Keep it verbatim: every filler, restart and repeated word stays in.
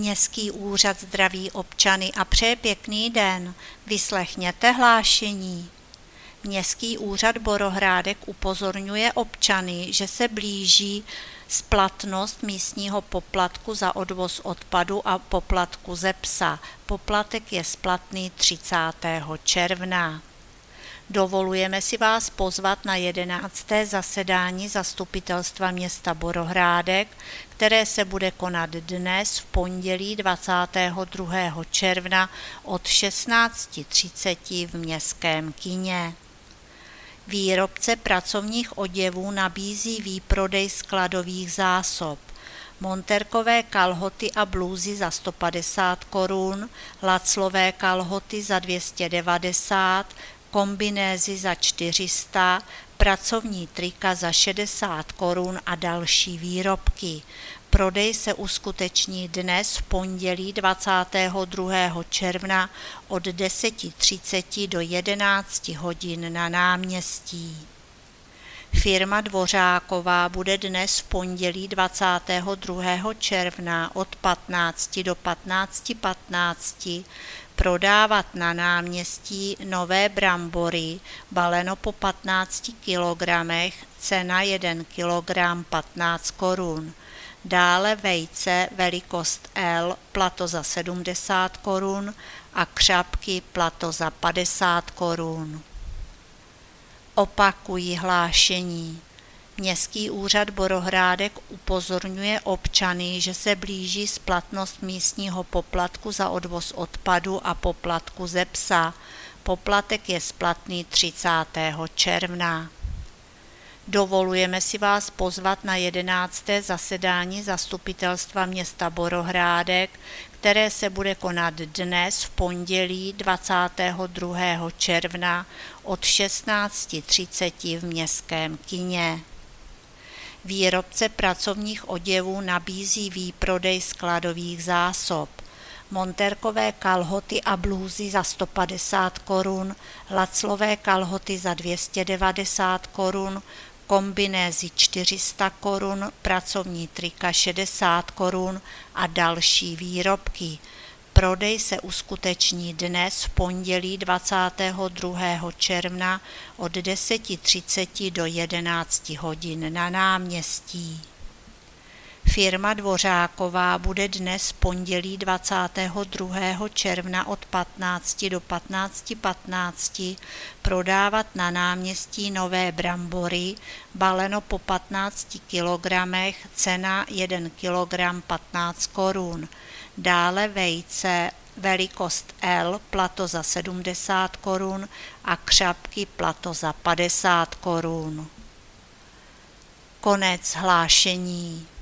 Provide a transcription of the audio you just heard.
Městský úřad zdraví občany a přeje pěkný den. Vyslechněte hlášení. Městský úřad Borohrádek upozorňuje občany, že se blíží splatnost místního poplatku za odvoz odpadu a poplatku ze psa. Poplatek je splatný třicátého června. Dovolujeme si vás pozvat na jedenácté zasedání Zastupitelstva města Borohrádek, které se bude konat dnes v pondělí dvacátého druhého června od šestnáct třicet v Městském kině. Výrobce pracovních oděvů nabízí výprodej skladových zásob. Monterkové kalhoty a blůzy za sto padesát korun, laclové kalhoty za dvě stě devadesát, kombinézy za čtyři sta, pracovní trika za šedesát korun a další výrobky. Prodej se uskuteční dnes v pondělí dvacátého druhého června od deset třicet do jedenáct hodin na náměstí. Firma Dvořáková bude dnes v pondělí dvacátého druhého června od patnácti do patnácti patnácti prodávat na náměstí nové brambory, baleno po patnácti kilogramech, cena jeden kilogram patnáct korun. Dále vejce velikost L, plato za sedmdesát korun a křapky, plato za padesát korun. Opakuji hlášení. Městský úřad Borohrádek upozorňuje občany, že se blíží splatnost místního poplatku za odvoz odpadu a poplatku ze psa. Poplatek je splatný třicátého června. Dovolujeme si vás pozvat na jedenácté zasedání Zastupitelstva města Borohrádek, které se bude konat dnes v pondělí dvacátého druhého června od šestnáct třicet v Městském kině. Výrobce pracovních oděvů nabízí výprodej skladových zásob. Monterkové kalhoty a blůzy za sto padesát korun, laclové kalhoty za dvě stě devadesát korun, kombinézy čtyři sta korun, pracovní trika šedesát korun a další výrobky. Prodej se uskuteční dnes v pondělí dvacátého druhého června od deset třicet do jedenáct hodin na náměstí. Firma Dvořáková bude dnes v pondělí dvacátého druhého června od patnácti do patnácti patnácti prodávat na náměstí nové brambory, baleno po patnácti kilogramech, cena jeden kilogram patnáct korun. Dále vejce velikost L, plato za sedmdesát korun a křapky, plato za padesát korun. Konec hlášení.